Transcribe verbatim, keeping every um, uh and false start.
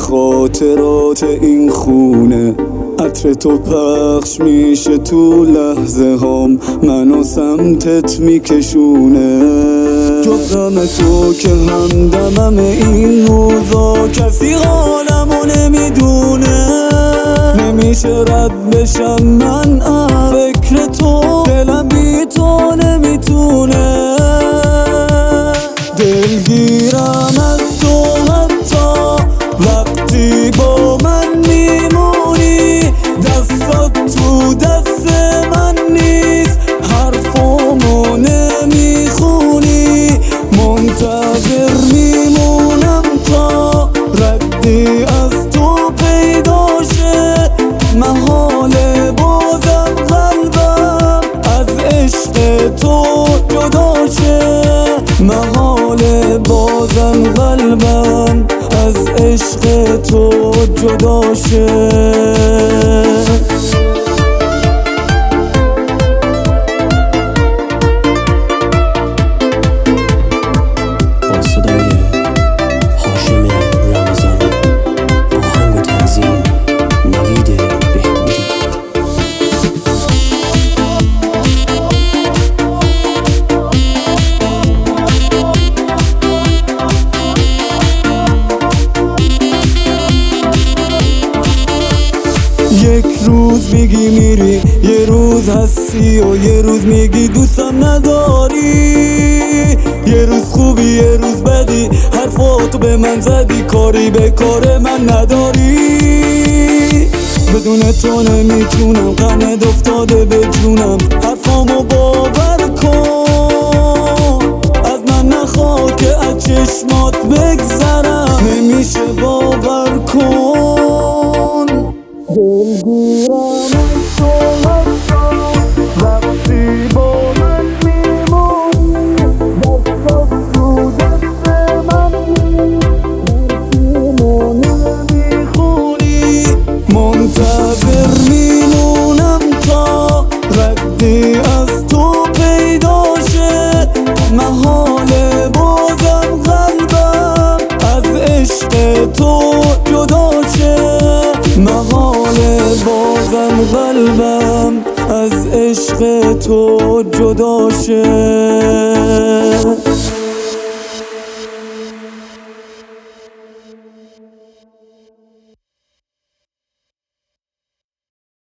خاطرات این خونه، عطر تو پخش میشه تو لحظه هام، منو سمتت میکشونه. جز غم تو که همدمم این روزا، کسی حالمو نمیدونه. نمیشه رد بشم من از فکر تو، دلم بی تو نمیتونه. دلگیرم از تو حتی وقتی با من میمونی، دستات تو دست من نیست، حرفامو نمیخونی. منتظر میمونم تا ردی از تو پیدا شه، محاله بازم قلبم از عشق تو جدا شه. محاله بازم قلبم از عشق تو جدا شه. یک روز میگی میری، یه روز هستی و یه روز میگی دوستم نداری. یه روز خوبی یه روز بدی، حرفاتو به من زدی، کاری به کار من نداری. بدون تو نمیتونم، غمت افتاده به جونم، حرفامو باور کن. از من نخواه که از چشمات بگذرم، نمیشه باور کن. دلگیرم از تو وقتی با من میمونی، دستات تو دست من نیست، حرفیمو نمیخونی. منتظر میمونم تا ردی از تو پیدا شه، محاله بازم قلبم از عشق تو جدا شه. محاله بازم قلبم از عشق تو جدا شه.